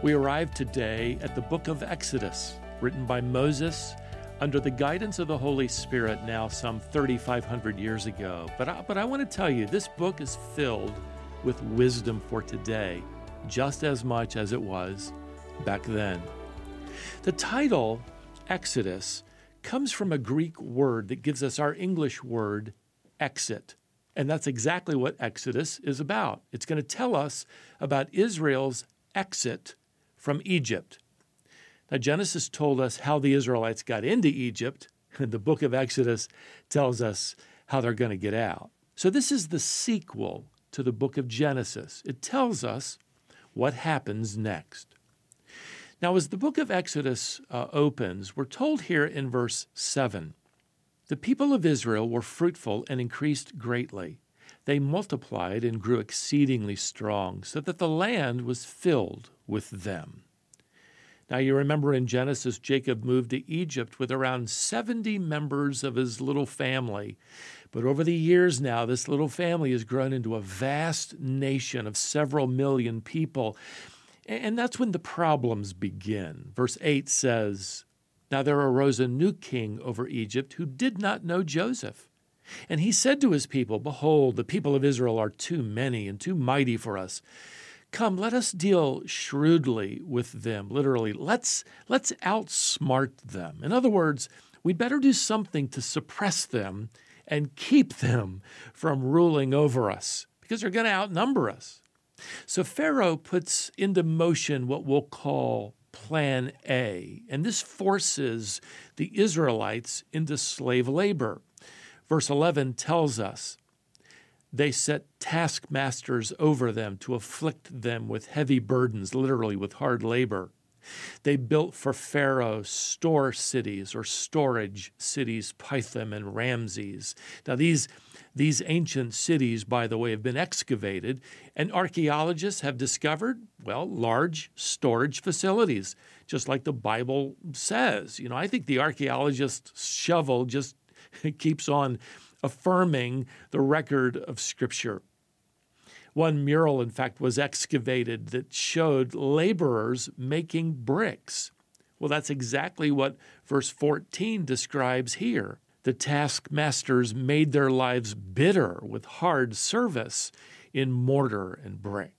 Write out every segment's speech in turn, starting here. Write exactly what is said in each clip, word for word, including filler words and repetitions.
We arrive today at the book of Exodus, written by Moses under the guidance of the Holy Spirit now some thirty-five hundred years ago. But I, but I want to tell you, this book is filled with wisdom for today, just as much as it was back then. The title, Exodus, comes from a Greek word that gives us our English word, exit. And that's exactly what Exodus is about. It's going to tell us about Israel's exit from Egypt. Now, Genesis told us how the Israelites got into Egypt, and the book of Exodus tells us how they're going to get out. So this is the sequel to the book of Genesis. It tells us what happens next. Now, as the book of Exodus uh, opens, we're told here in verse seven, the people of Israel were fruitful and increased greatly. They multiplied and grew exceedingly strong, so that the land was filled with them. Now, you remember in Genesis, Jacob moved to Egypt with around seventy members of his little family. But over the years now, this little family has grown into a vast nation of several million people. And that's when the problems begin. Verse eight says, "Now there arose a new king over Egypt who did not know Joseph. And he said to his people, 'Behold, the people of Israel are too many and too mighty for us. Come, let us deal shrewdly with them.'" Literally, let's, let's outsmart them. In other words, we'd better do something to suppress them and keep them from ruling over us, because they're going to outnumber us. So Pharaoh puts into motion what we'll call Plan A, and this forces the Israelites into slave labor. Verse eleven tells us, they set taskmasters over them to afflict them with heavy burdens, literally with hard labor. They built for Pharaoh store cities or storage cities, Pithom and Ramses. Now these, these ancient cities, by the way, have been excavated, and archaeologists have discovered, well, large storage facilities, just like the Bible says. You know, I think the archaeologist's shovel just keeps on affirming the record of Scripture. One mural, in fact, was excavated that showed laborers making bricks. Well, that's exactly what verse fourteen describes here. The taskmasters made their lives bitter with hard service in mortar and brick.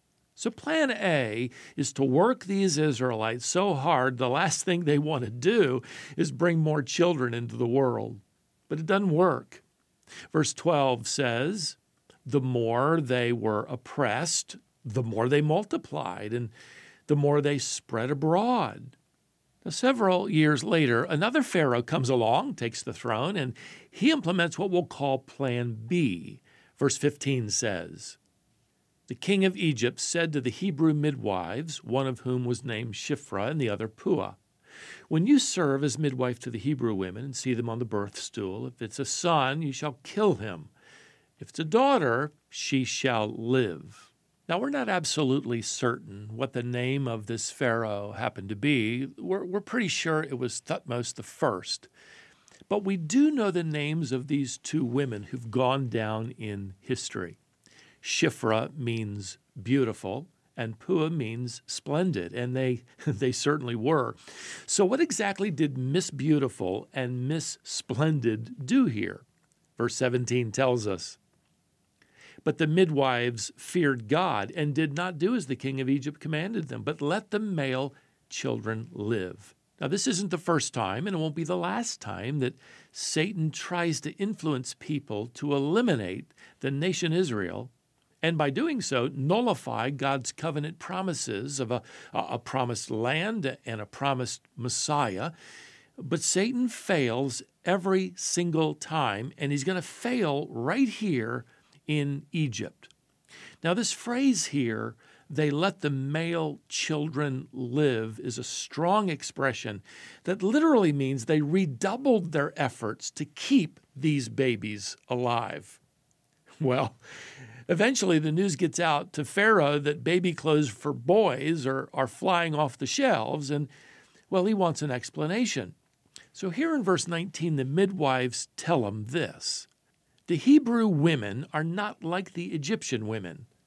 So plan A is to work these Israelites so hard, the last thing they want to do is bring more children into the world. But it doesn't work. Verse twelve says, the more they were oppressed, the more they multiplied, and the more they spread abroad. Now, several years later, another Pharaoh comes along, takes the throne, and he implements what we'll call Plan B. Verse fifteen says, the king of Egypt said to the Hebrew midwives, one of whom was named Shiphrah and the other Puah, when you serve as midwife to the Hebrew women and see them on the birth stool, if it's a son, you shall kill him. If it's a daughter, she shall live. Now, we're not absolutely certain what the name of this Pharaoh happened to be. We're, we're pretty sure it was Thutmose the First. But we do know the names of these two women who've gone down in history. Shiphrah means beautiful, and Puah means splendid, and they, they certainly were. So what exactly did Miss Beautiful and Miss Splendid do here? Verse seventeen tells us, but the midwives feared God and did not do as the king of Egypt commanded them, but let the male children live. Now, this isn't the first time, and it won't be the last time, that Satan tries to influence people to eliminate the nation Israel, and by doing so, nullify God's covenant promises of a, a promised land and a promised Messiah. But Satan fails every single time, and he's going to fail right here in Egypt. Now, this phrase here, they let the male children live, is a strong expression that literally means they redoubled their efforts to keep these babies alive. Well, eventually the news gets out to Pharaoh that baby clothes for boys are, are flying off the shelves, and, well, he wants an explanation. So here in verse nineteen, the midwives tell him this. The Hebrew women are not like the Egyptian women, for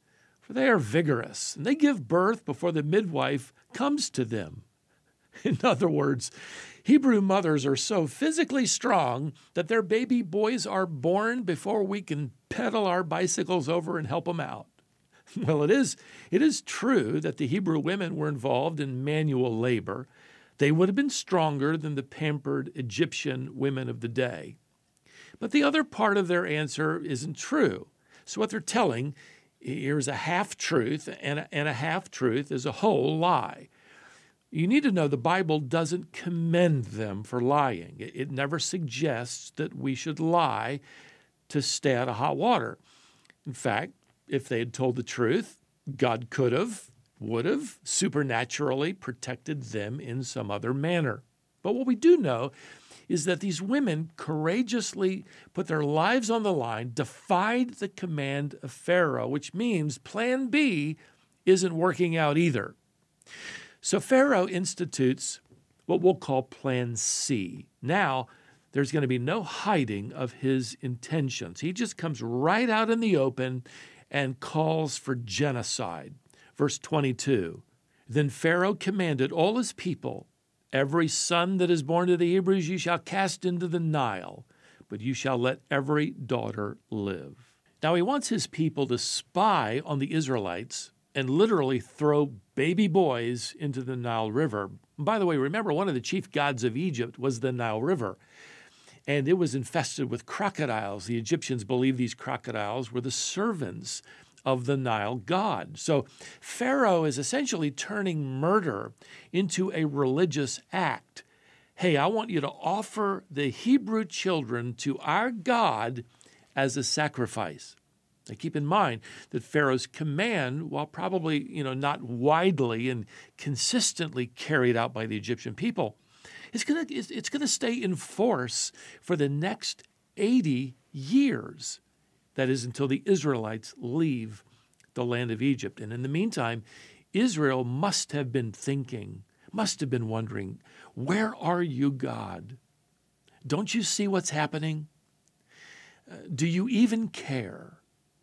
for they are vigorous, and they give birth before the midwife comes to them. In other words, Hebrew mothers are so physically strong that their baby boys are born before we can pedal our bicycles over and help them out. Well, it is, it is true that the Hebrew women were involved in manual labor. They would have been stronger than the pampered Egyptian women of the day. But the other part of their answer isn't true. So what they're telling, here's a half-truth, and a, and a half-truth is a whole lie. You need to know the Bible doesn't commend them for lying. It, it never suggests that we should lie to stay out of hot water. In fact, if they had told the truth, God could have, would have supernaturally protected them in some other manner. But what we do know is that these women courageously put their lives on the line, defied the command of Pharaoh, which means plan B isn't working out either. So Pharaoh institutes what we'll call plan C. Now, there's going to be no hiding of his intentions. He just comes right out in the open and calls for genocide. Verse twenty-two, then Pharaoh commanded all his people, every son that is born to the Hebrews you shall cast into the Nile, but you shall let every daughter live. Now he wants his people to spy on the Israelites and literally throw baby boys into the Nile River. By the way, remember, one of the chief gods of Egypt was the Nile River, and it was infested with crocodiles. The Egyptians believed these crocodiles were the servants of the Nile god. So Pharaoh is essentially turning murder into a religious act. Hey, I want you to offer the Hebrew children to our God as a sacrifice. Now keep in mind that Pharaoh's command, while probably, you know, not widely and consistently carried out by the Egyptian people, it's going to it's going to stay in force for the next eighty years. That is until the Israelites leave the land of Egypt. And in the meantime, Israel must have been thinking, must have been wondering, where are you, God? Don't you see what's happening? Uh, do you even care?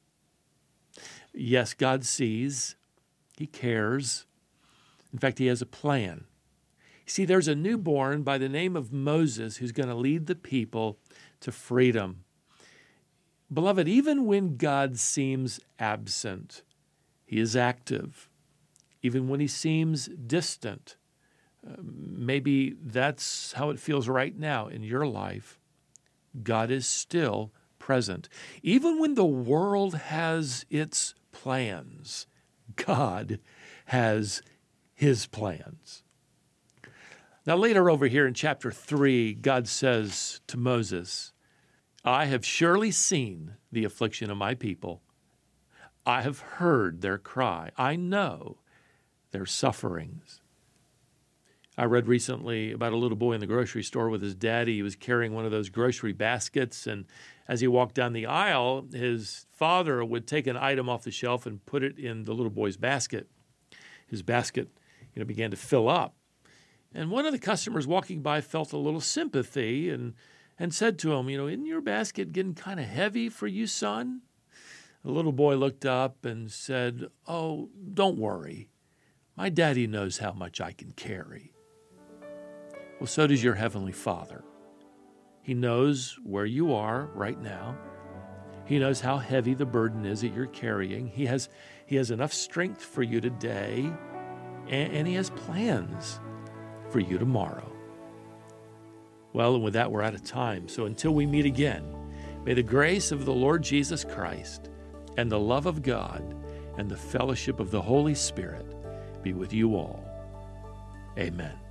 Yes, God sees. He cares. In fact, he has a plan. See, there's a newborn by the name of Moses who's going to lead the people to freedom. Beloved, even when God seems absent, he is active. Even when he seems distant, uh, maybe that's how it feels right now in your life, God is still present. Even when the world has its plans, God has his plans. Now, later over here in chapter three, God says to Moses, I have surely seen the affliction of my people. I have heard their cry. I know their sufferings. I read recently about a little boy in the grocery store with his daddy. He was carrying one of those grocery baskets, and as he walked down the aisle, his father would take an item off the shelf and put it in the little boy's basket. His basket, you know, began to fill up. And one of the customers walking by felt a little sympathy and and said to him, you know, isn't your basket getting kind of heavy for you, son? The little boy looked up and said, oh, don't worry. My daddy knows how much I can carry. Well, so does your Heavenly Father. He knows where you are right now. He knows how heavy the burden is that you're carrying. He has, he has enough strength for you today, and, and he has plans for you tomorrow. Well, and with that, we're out of time. So until we meet again, may the grace of the Lord Jesus Christ and the love of God and the fellowship of the Holy Spirit be with you all. Amen.